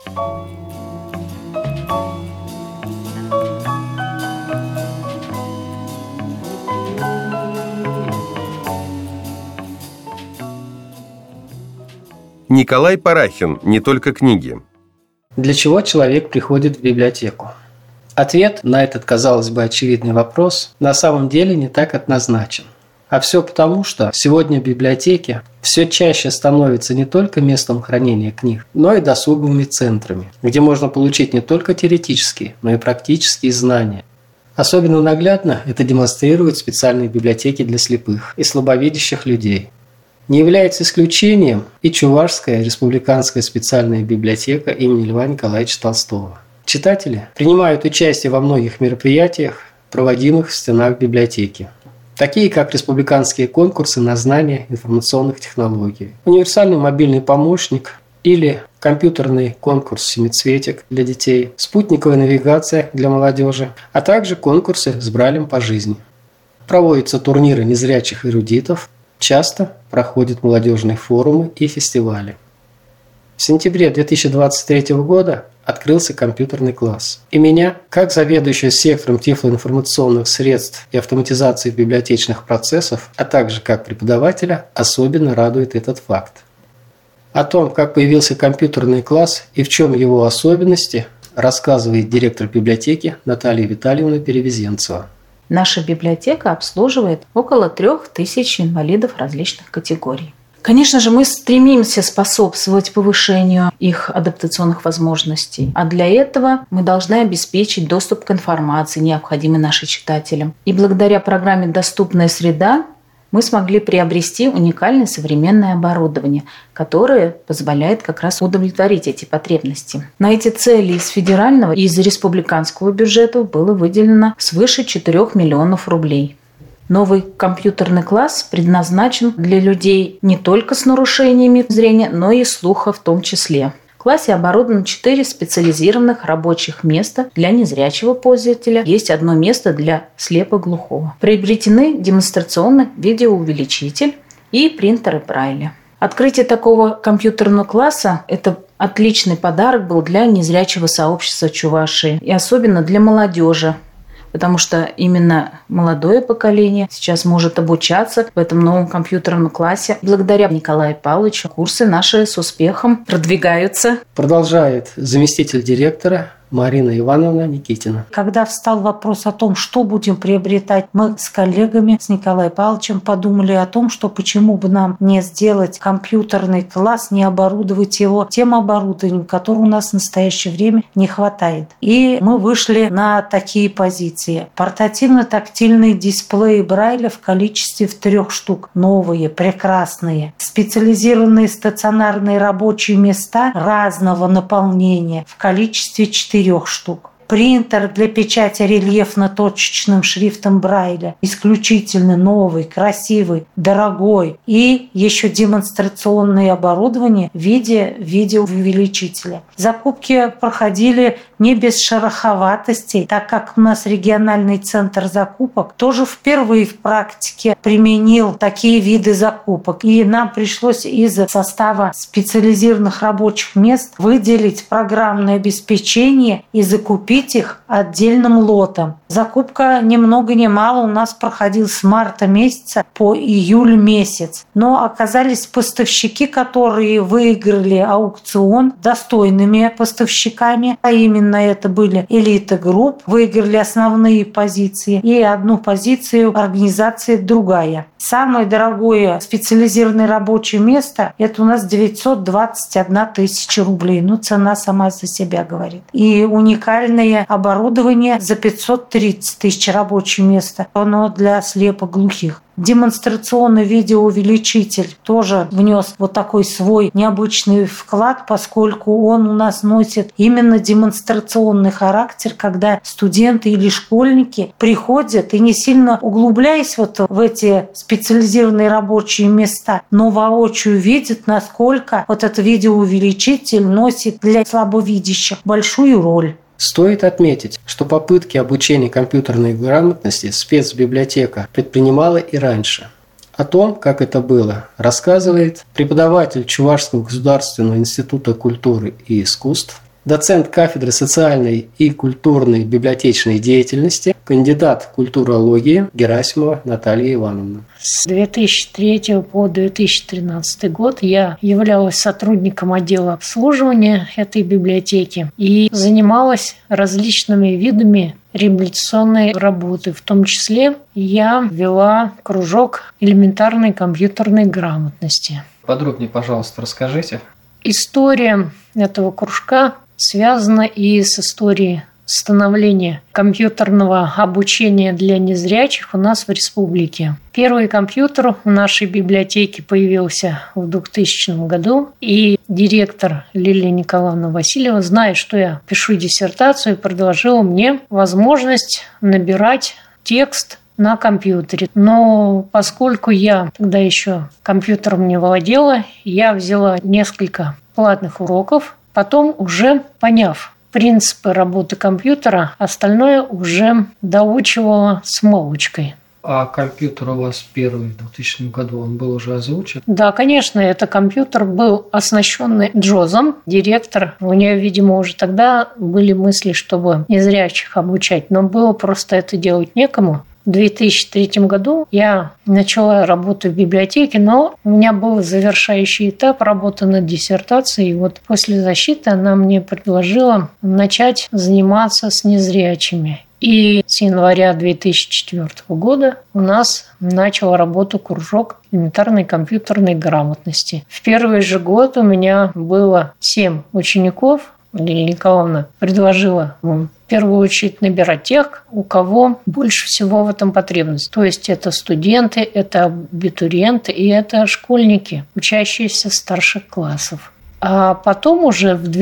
Николай Парахин. Не только книги. Для чего человек приходит в библиотеку? Ответ на этот, казалось бы, очевидный вопрос на самом деле не так однозначен. А все потому, что сегодня библиотеки все чаще становятся не только местом хранения книг, но и досуговыми центрами, где можно получить не только теоретические, но и практические знания. Особенно наглядно это демонстрируют специальные библиотеки для слепых и слабовидящих людей. Не является исключением и Чувашская республиканская специальная библиотека имени Льва Николаевича Толстого. Читатели принимают участие во многих мероприятиях, проводимых в стенах библиотеки, такие как республиканские конкурсы на знания информационных технологий, универсальный мобильный помощник или компьютерный конкурс «Семицветик» для детей, спутниковая навигация для молодежи, а также конкурсы с Брайлем по жизни. Проводятся турниры незрячих эрудитов, часто проходят молодежные форумы и фестивали. В сентябре 2023 года открылся компьютерный класс. И меня, как заведующего сектором тифлоинформационных средств и автоматизации библиотечных процессов, а также как преподавателя, особенно радует этот факт. О том, как появился компьютерный класс и в чем его особенности, рассказывает директор библиотеки Наталья Витальевна Перевезенцева. Наша библиотека обслуживает около 3000 инвалидов различных категорий. Конечно же, мы стремимся способствовать повышению их адаптационных возможностей, а для этого мы должны обеспечить доступ к информации, необходимой нашим читателям. И благодаря программе «Доступная среда» мы смогли приобрести уникальное современное оборудование, которое позволяет как раз удовлетворить эти потребности. На эти цели из федерального и из республиканского бюджета было выделено свыше 4 миллионов рублей. Новый компьютерный класс предназначен для людей не только с нарушениями зрения, но и слуха в том числе. В классе оборудовано 4 специализированных рабочих места для незрячего пользователя. Есть одно место для слепоглухого. Приобретены демонстрационный видеоувеличитель и принтеры Брайля. Открытие такого компьютерного класса – это отличный подарок был для незрячего сообщества Чувашии и особенно для молодежи. Потому что именно молодое поколение сейчас может обучаться в этом новом компьютерном классе. Благодаря Николаю Павловичу курсы наши с успехом продвигаются. Продолжает заместитель директора Марина Ивановна Никитина. Когда встал вопрос о том, что будем приобретать, мы с коллегами, с Николаем Павловичем подумали о том, что почему бы нам не сделать компьютерный класс, не оборудовать его тем оборудованием, которого у нас в настоящее время не хватает. И мы вышли на такие позиции. Портативно-тактильные дисплеи Брайля в количестве 3 штук. Новые, прекрасные. Специализированные стационарные рабочие места разного наполнения в количестве 4 штук. Принтер для печати рельефно-точечным шрифтом Брайля. Исключительно новый, красивый, дорогой. И еще демонстрационное оборудование в виде видеоувеличителя. Закупки проходили не без шероховатостей, так как у нас региональный центр закупок тоже впервые в практике применил такие виды закупок. И нам пришлось из состава специализированных рабочих мест выделить программное обеспечение и закупить их отдельным лотом. Закупка ни много ни мало у нас проходила с марта месяца по июль месяц. Но оказались поставщики, которые выиграли аукцион достойными поставщиками, а именно это были Элита Групп, выиграли основные позиции, и одну позицию организация другая. Самое дорогое специализированное рабочее место – это у нас 921 тысяча рублей. Ну, цена сама за себя говорит. И уникальное оборудование за 530 тысяч рабочее место. Оно для слепоглухих. Демонстрационный видеоувеличитель тоже внес вот такой свой необычный вклад, поскольку он у нас носит именно демонстрационный характер, когда студенты или школьники приходят и не сильно углубляясь вот в эти специализированные рабочие места, но воочию видят, насколько вот этот видеоувеличитель носит для слабовидящих большую роль. Стоит отметить, что попытки обучения компьютерной грамотности спецбиблиотека предпринимала и раньше. О том, как это было, рассказывает преподаватель Чувашского государственного института культуры и искусств, доцент кафедры социальной и культурной библиотечной деятельности, кандидат культурологии Герасимова Наталья Ивановна. С 2003 по 2013 год я являлась сотрудником отдела обслуживания этой библиотеки и занималась различными видами реабилитационной работы. В том числе я вела кружок элементарной компьютерной грамотности. Подробнее, пожалуйста, расскажите. История этого кружка связана и с историей становления компьютерного обучения для незрячих у нас в республике. Первый компьютер в нашей библиотеке появился в 2000 году, и директор Лилия Николаевна Васильева, зная, что я пишу диссертацию, предложила мне возможность набирать текст на компьютере. Но поскольку я тогда еще компьютером не владела, я взяла несколько платных уроков, потом уже поняв принципы работы компьютера, остальное уже доучивала с малочкой. А компьютер у вас первый в 2000 году, он был уже озвучен? Да, конечно, этот компьютер был оснащенный джозом. Директор, у нее, видимо, уже тогда были мысли, чтобы незрячих обучать, но было просто это делать некому. В 2003 году я начала работу в библиотеке, но у меня был завершающий этап работы над диссертацией. И вот после защиты она мне предложила начать заниматься с незрячими. И с января 2004 года у нас начал работу кружок элементарной компьютерной грамотности. В первый же год у меня было 7 учеников. Лилия Николаевна предложила в первую очередь набирать тех, у кого больше всего в этом потребность. То есть это студенты, это абитуриенты и это школьники, учащиеся старших классов. А потом уже в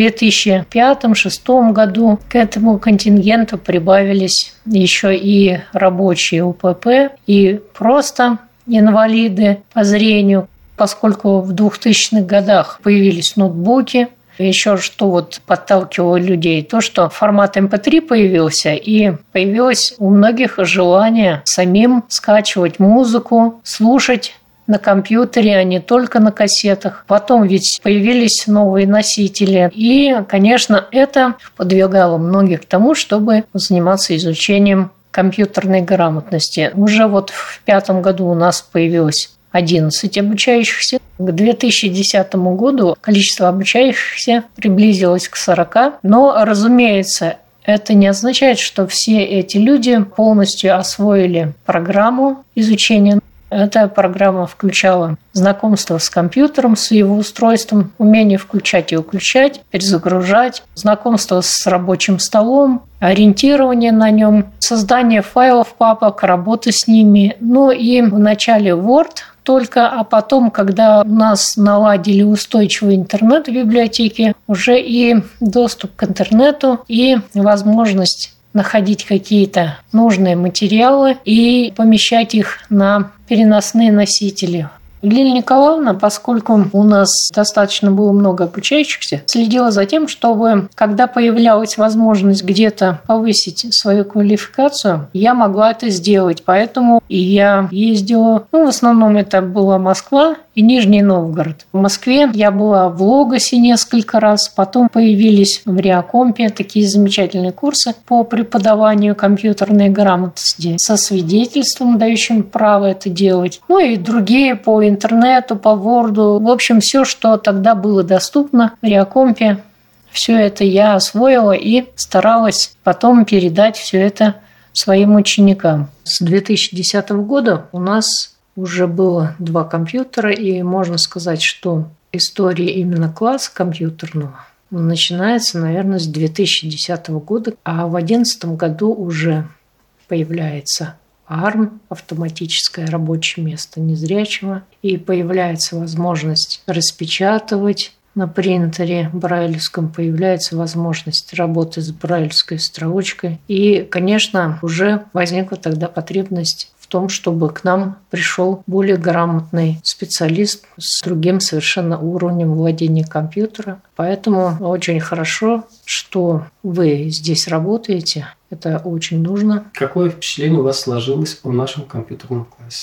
2005-2006 году к этому контингенту прибавились еще и рабочие УПП, и просто инвалиды по зрению, поскольку в 2000-х годах появились ноутбуки. Еще что вот подталкивало людей, то, что формат MP3 появился, и появилось у многих желание самим скачивать музыку, слушать на компьютере, а не только на кассетах. Потом ведь появились новые носители. И, конечно, это подвигало многих к тому, чтобы заниматься изучением компьютерной грамотности. Уже вот в 2005 году у нас появилось 11 обучающихся. К 2010 году количество обучающихся приблизилось к 40. Но, разумеется, это не означает, что все эти люди полностью освоили программу изучения. Эта программа включала знакомство с компьютером, с его устройством, умение включать и выключать, перезагружать, знакомство с рабочим столом, ориентирование на нем, создание файлов, папок, работа с ними. Ну и в начале Word только, а потом, когда у нас наладили устойчивый интернет в библиотеке, уже и доступ к интернету, и возможность находить какие-то нужные материалы и помещать их на переносные носители. Лилия Николаевна, поскольку у нас достаточно было много обучающихся, следила за тем, чтобы, когда появлялась возможность где-то повысить свою квалификацию, я могла это сделать. Поэтому и я ездила, в основном это была Москва и Нижний Новгород. В Москве я была в Логосе несколько раз, потом появились в Реакомпе такие замечательные курсы по преподаванию компьютерной грамотности со свидетельством, дающим право это делать. Ну и другие по интернету, по Word. В общем, все, что тогда было доступно в Реакомпе, все это я освоила и старалась потом передать все это своим ученикам. С 2010 года у нас уже было 2 компьютера, и можно сказать, что история именно класса компьютерного начинается, наверное, с 2010 года, а в 2011 году уже появляется ARM, автоматическое рабочее место незрячего, и появляется возможность распечатывать на принтере брайлевском, появляется возможность работы с брайлевской строчкой. И, конечно, уже возникла тогда потребность в том, чтобы к нам пришел более грамотный специалист с другим совершенно уровнем владения компьютера. Поэтому очень хорошо, что вы здесь работаете. Это очень нужно. Какое впечатление у вас сложилось о нашем компьютерном классе?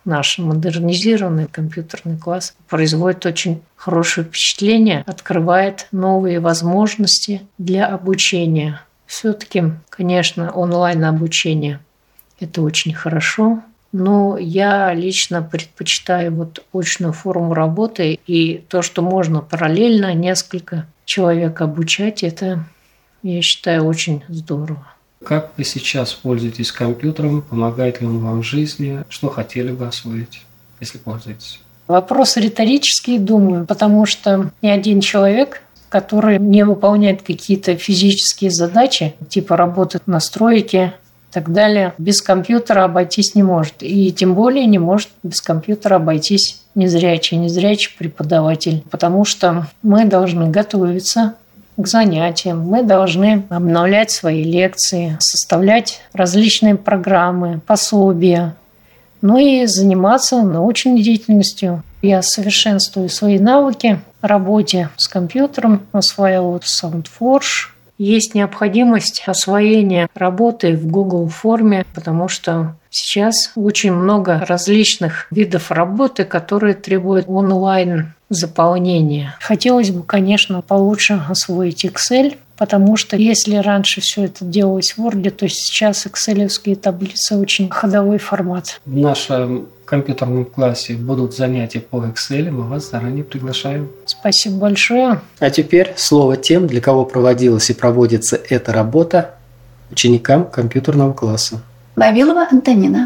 наш модернизированный компьютерный класс производит очень хорошее впечатление, открывает новые возможности для обучения. Все-таки, конечно, онлайн-обучение – это очень хорошо, но я лично предпочитаю очную форму работы, и то, что можно параллельно несколько человек обучать, это, я считаю, очень здорово. Как вы сейчас пользуетесь компьютером? Помогает ли он вам в жизни? Что хотели бы освоить, если пользуетесь? Вопрос риторический, думаю, потому что ни один человек, который не выполняет какие-то физические задачи, типа работы на стройке и так далее, без компьютера обойтись не может. И тем более не может без компьютера обойтись незрячий преподаватель, потому что мы должны готовиться к занятиям, мы должны обновлять свои лекции, составлять различные программы, пособия, ну и заниматься научной деятельностью. Я совершенствую свои навыки в работе с компьютером, осваиваю SoundForge. Есть необходимость освоения работы в Google форме, потому что сейчас очень много различных видов работы, которые требуют онлайн заполнения. Хотелось бы, конечно, получше освоить Excel, потому что если раньше все это делалось в Word, то сейчас Excel-овские таблицы очень ходовой формат. В нашем компьютерном классе будут занятия по Excel, мы вас заранее приглашаем. Спасибо большое. А теперь слово тем, для кого проводилась и проводится эта работа, ученикам компьютерного класса. Вавилова Антонина.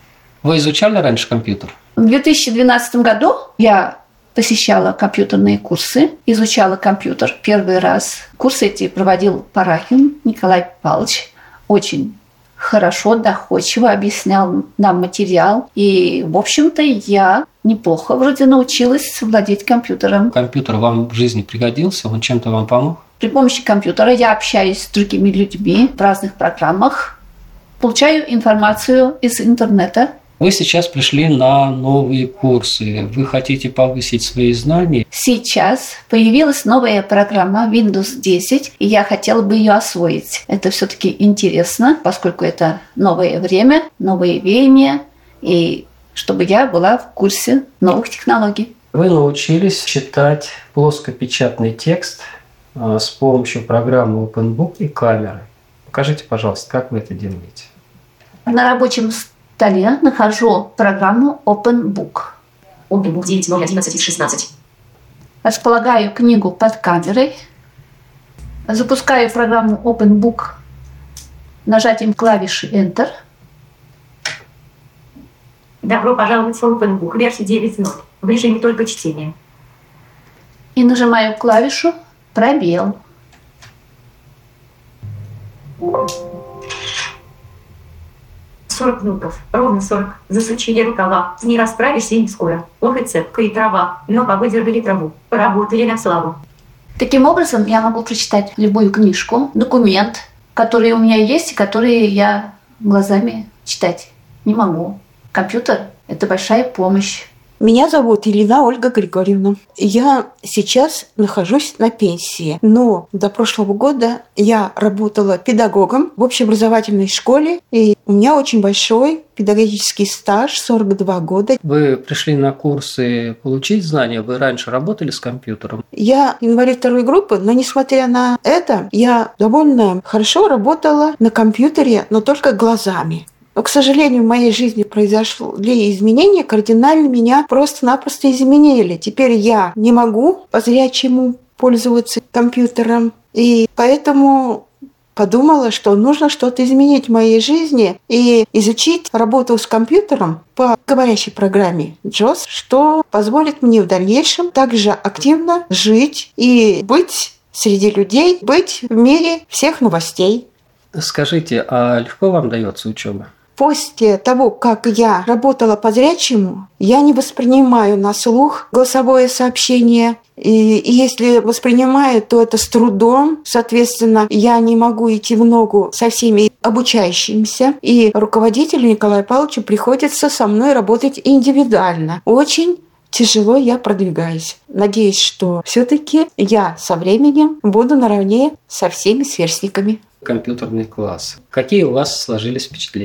Вы изучали раньше компьютер? В 2012 году я посещала компьютерные курсы, изучала компьютер первый раз. Курсы эти проводил Парахин Николай Павлович. Очень хорошо, доходчиво объяснял нам материал. И, в общем-то, я неплохо вроде научилась владеть компьютером. Компьютер вам в жизни пригодился? Он чем-то вам помог? При помощи компьютера я общаюсь с другими людьми в разных программах, получаю информацию из интернета. Вы сейчас пришли на новые курсы. Вы хотите повысить свои знания? Сейчас появилась новая программа Windows 10, и я хотела бы ее освоить. Это все-таки интересно, поскольку это новое время, новые веяния, и чтобы я была в курсе новых технологий. Вы научились читать плоскопечатный текст с помощью программы OpenBook и камеры. Покажите, пожалуйста, как вы это делаете. На рабочем столе нахожу программу OpenBook. OpenBook 9.0.11.16. Располагаю книгу под камерой. Запускаю программу OpenBook нажатием клавиши Enter. Добро пожаловать в OpenBook версии 9.0. В режиме только чтения. И нажимаю клавишу пробел. Ровно 40. Засучили рукава, не расправишься и не скоро. Ох и цепка и трава, но повыдергали траву, поработали на славу. Таким образом, я могу прочитать любую книжку, документ, который у меня есть и который я глазами читать не могу. Компьютер – это большая помощь. Меня зовут Елена Ольга Григорьевна. Я сейчас нахожусь на пенсии, но до прошлого года я работала педагогом в общеобразовательной школе, и у меня очень большой педагогический стаж, 42 года. Вы пришли на курсы получить знания, вы раньше работали с компьютером? Я инвалид второй группы, но несмотря на это, я довольно хорошо работала на компьютере, но только глазами. Но, к сожалению, в моей жизни произошли изменения, кардинально меня просто-напросто изменили. Теперь я не могу по-зрячему пользоваться компьютером. И поэтому подумала, что нужно что-то изменить в моей жизни и изучить работу с компьютером по говорящей программе JAWS, что позволит мне в дальнейшем также активно жить и быть среди людей, быть в мире всех новостей. Скажите, а легко вам дается учеба? После того, как я работала по-зрячему, я не воспринимаю на слух голосовое сообщение. И если воспринимаю, то это с трудом. Соответственно, я не могу идти в ногу со всеми обучающимися. И руководителю Николаю Павловичу приходится со мной работать индивидуально. Очень тяжело я продвигаюсь. Надеюсь, что все-таки я со временем буду наравне со всеми сверстниками. Компьютерный класс. Какие у вас сложились впечатления?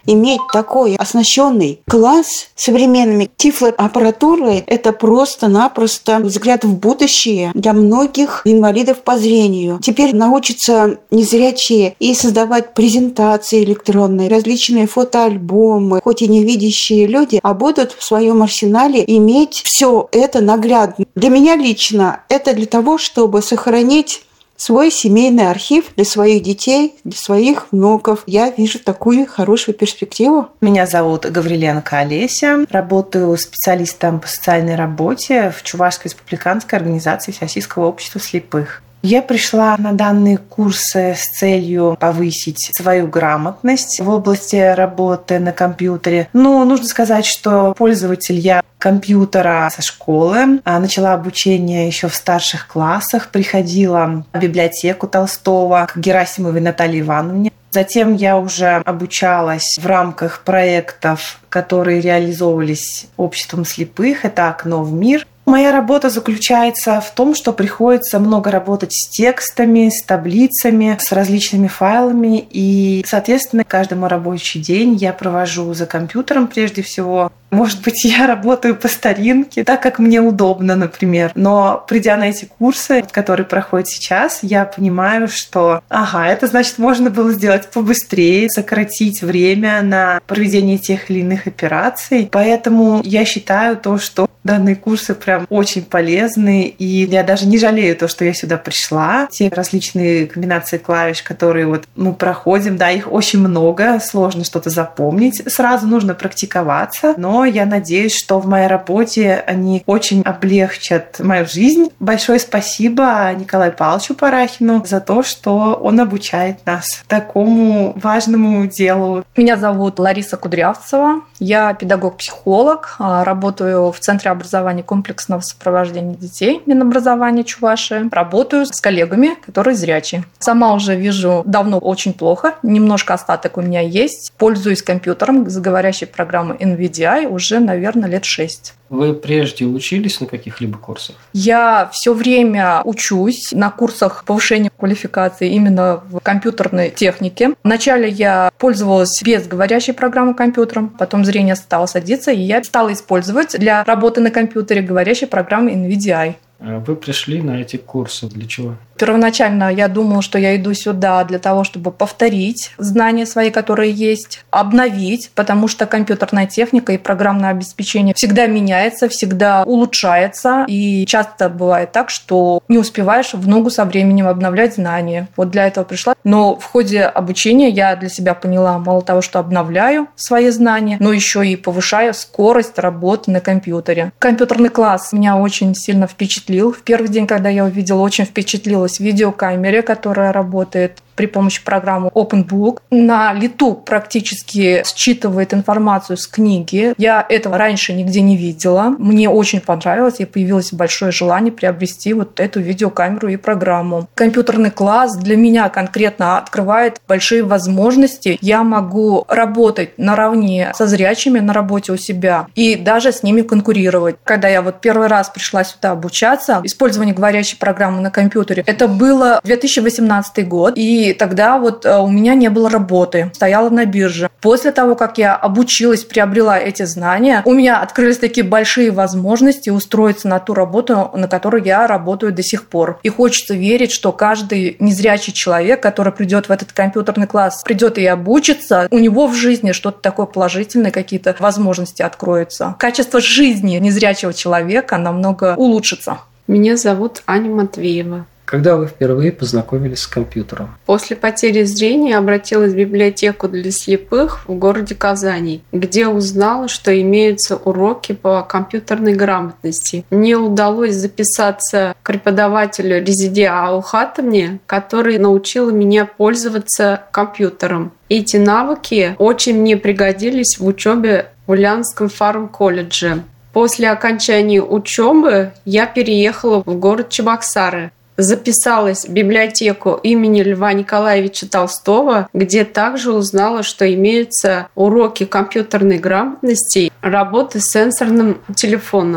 Иметь такой оснащенный класс современными тифлоаппаратурой – это просто-напросто взгляд в будущее для многих инвалидов по зрению. Теперь научатся незрячие и создавать презентации электронные, различные фотоальбомы, хоть и невидящие люди, а будут в своем арсенале иметь все это наглядно. Для меня лично это для того, чтобы сохранить свой семейный архив для своих детей, для своих внуков. Я вижу такую хорошую перспективу. Меня зовут Гавриленко Олеся. Работаю специалистом по социальной работе в Чувашской республиканской организации Всероссийского общества слепых. Я пришла на данные курсы с целью повысить свою грамотность в области работы на компьютере. Нужно сказать, что пользователь я компьютера со школы. Начала обучение еще в старших классах. Приходила в библиотеку Толстого к Герасимовой Наталье Ивановне. Затем я уже обучалась в рамках проектов, которые реализовывались обществом слепых. Это «Окно в мир». Моя работа заключается в том, что приходится много работать с текстами, с таблицами, с различными файлами. И, соответственно, каждый мой рабочий день я провожу за компьютером прежде всего. Может быть, я работаю по старинке, так как мне удобно, например. Но придя на эти курсы, которые проходят сейчас, я понимаю, что это значит, можно было сделать побыстрее, сократить время на проведение тех или иных операций. Поэтому я считаю то, что данные курсы прям очень полезны, и я даже не жалею то, что я сюда пришла. Те различные комбинации клавиш, которые мы проходим, их очень много, сложно что-то запомнить. Сразу нужно практиковаться, но я надеюсь, что в моей работе они очень облегчат мою жизнь. Большое спасибо Николаю Павловичу Парахину за то, что он обучает нас такому важному делу. Меня зовут Лариса Кудрявцева. Я педагог-психолог, работаю в Центре образования комплексного сопровождения детей Минобразования Чувашии. Работаю с коллегами, которые зрячие. Сама уже вижу давно очень плохо, немножко остаток у меня есть. Пользуюсь компьютером с говорящей программой NVDI уже, наверное, лет 6. Вы прежде учились на каких-либо курсах? Я все время учусь на курсах повышения квалификации именно в компьютерной технике. Вначале я пользовалась без говорящей программы компьютером, потом зрение стало садиться, и я стала использовать для работы на компьютере говорящей программы NVDI. Вы пришли на эти курсы для чего? Первоначально я думала, что я иду сюда для того, чтобы повторить знания свои, которые есть, обновить, потому что компьютерная техника и программное обеспечение всегда меняется, всегда улучшается. И часто бывает так, что не успеваешь в ногу со временем обновлять знания. Вот для этого пришла. Но в ходе обучения я для себя поняла, мало того, что обновляю свои знания, но еще и повышаю скорость работы на компьютере. Компьютерный класс меня очень сильно впечатлил. В первый день, когда я увидела, очень впечатлилась видеокамере, которая работает при помощи программы OpenBook. На лету практически считывает информацию с книги. Я этого раньше нигде не видела. Мне очень понравилось, и появилось большое желание приобрести эту видеокамеру и программу. Компьютерный класс для меня конкретно открывает большие возможности. Я могу работать наравне со зрячими на работе у себя и даже с ними конкурировать. Когда я первый раз пришла сюда обучаться, использование говорящей программы на компьютере, это было 2018 год, и тогда у меня не было работы, стояла на бирже. После того, как я обучилась, приобрела эти знания, у меня открылись такие большие возможности устроиться на ту работу, на которой я работаю до сих пор. И хочется верить, что каждый незрячий человек, который придет в этот компьютерный класс, придет и обучится, у него в жизни что-то такое положительное, какие-то возможности откроются. Качество жизни незрячего человека намного улучшится. Меня зовут Аня Матвеева. Когда вы впервые познакомились с компьютером? После потери зрения обратилась в библиотеку для слепых в городе Казани, где узнала, что имеются уроки по компьютерной грамотности. Мне удалось записаться к преподавателю Резидия Аухатовне, которая научила меня пользоваться компьютером. Эти навыки очень мне пригодились в учебе в Ульяновском фарм-колледже. После окончания учебы я переехала в город Чебоксары. Записалась в библиотеку имени Льва Николаевича Толстого, где также узнала, что имеются уроки компьютерной грамотности, работы с сенсорным телефоном.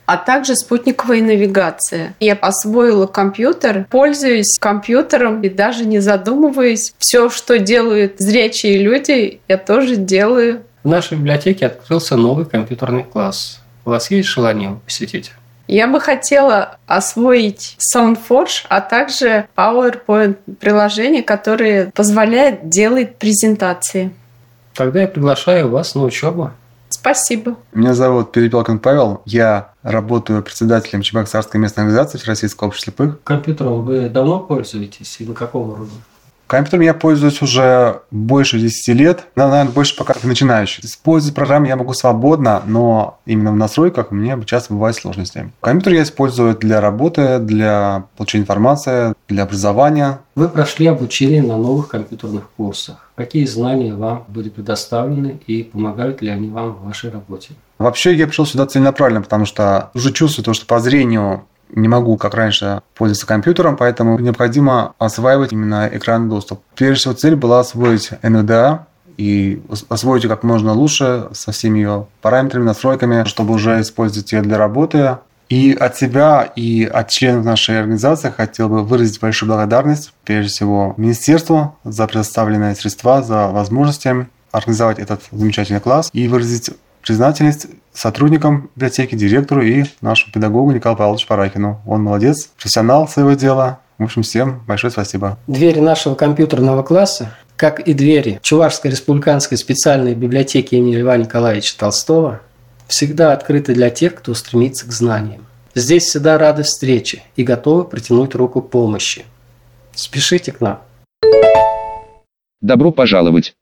а также спутниковая навигация. Я освоила компьютер, пользуюсь компьютером и даже не задумываясь. Все, что делают зрячие люди, я тоже делаю. В нашей библиотеке открылся новый компьютерный класс. У вас есть желание его посетить? Я бы хотела освоить SoundForge, а также PowerPoint приложение, которое позволяет делать презентации. Тогда я приглашаю вас на учебу. Спасибо. Меня зовут Перепелкин Павел. Я работаю председателем Чебоксарской местной организации Всероссийского общества слепых. Компьютером вы давно пользуетесь и на каком уровне? Компьютером я пользуюсь уже больше 10 лет. Наверное, больше пока как начинающий. Использовать программы я могу свободно, но именно в настройках мне часто бывают сложности. Компьютер я использую для работы, для получения информации, для образования. Вы прошли обучение на новых компьютерных курсах. Какие знания вам были предоставлены и помогают ли они вам в вашей работе? Вообще я пришел сюда целенаправленно, потому что уже чувствую то, что по зрению не могу, как раньше, пользоваться компьютером, поэтому необходимо осваивать именно экранный доступ. Прежде всего, цель была освоить НВДА и освоить ее как можно лучше со всеми ее параметрами, настройками, чтобы уже использовать ее для работы. И от себя, и от членов нашей организации хотел бы выразить большую благодарность, прежде всего, министерству за предоставленные средства, за возможности организовать этот замечательный класс и выразить признательность сотрудникам библиотеки, директору и нашему педагогу Николаю Павловичу Парахину. Он молодец, профессионал своего дела. В общем, всем большое спасибо. Двери нашего компьютерного класса, как и двери Чувашской республиканской специальной библиотеки имени Льва Николаевича Толстого, всегда открыты для тех, кто стремится к знаниям. Здесь всегда рады встрече и готовы протянуть руку помощи. Спешите к нам. Добро пожаловать!